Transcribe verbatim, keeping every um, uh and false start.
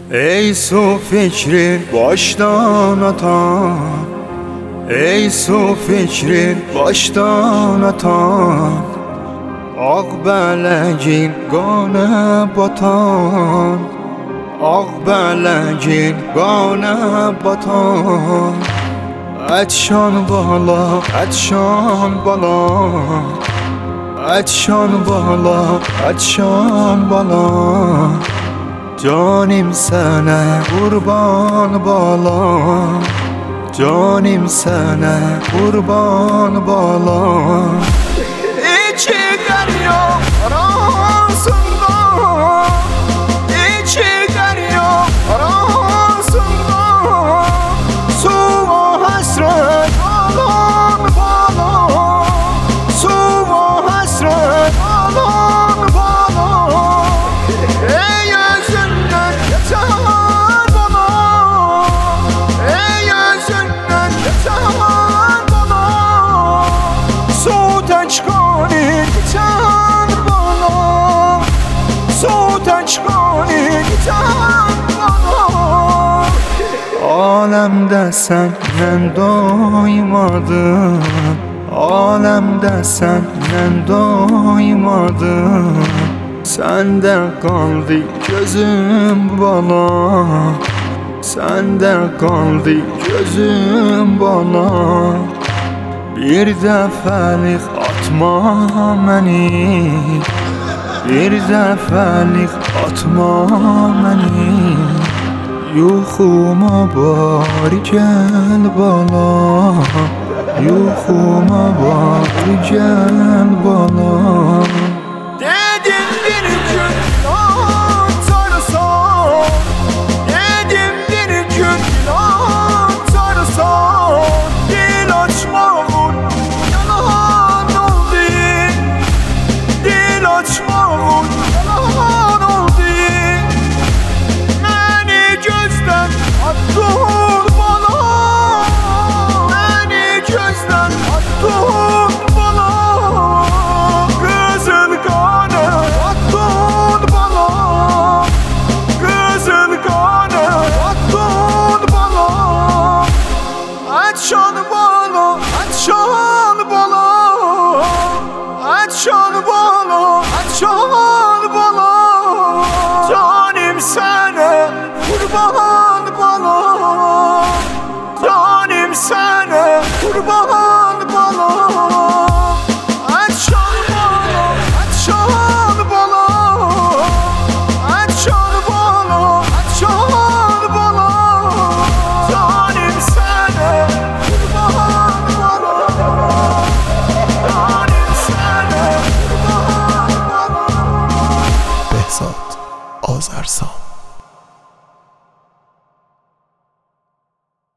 Ey su fikri baştan atan, ey su fikri baştan atan, Ağ bələgin qana batan, Ağ bələgin qana batan. Ətşan bala, ətşan bala, ətşan bala, ətşan bala. Canim sənə qurban bala, canim sənə qurban bala. İki dərya arasında, iki dərya arasında, suva həsrət alan bala, suva həsrət alan bala. Ey özündən geçən bala, ey özündən geçən bala, su təşkani geçən bala, su təşkani geçən bala. Aləmdə səndən doymadım, aləmdə səndən doymadım. Səndə qaldı gözüm bala, səndə qaldı gözüm bala. Bir dəfəlik atma məni, bir dəfəlik atma məni. Yuxuma bari gəl bala, yuxuma bari gəl bala. Dedim bir gün atarsan, dedim bir gün atarsan, dil açmağın yalan oldu, dil açmağın yalan oldu. Məni gözdən attın bala, məni gözdən attın bala. Qızıl qanı attın bala, qızıl qanı attın bala. Ətşan bala, ətşan bala, ətşan bala, ətşan bala. Canim sənə qurban bala, canim sənə qurban bala. Ətşan bala, ətşan bala, ətşan bala, ətşan bala. Canim sənə qurban bala, canim sənə qurban bala. Behzad Azərsan.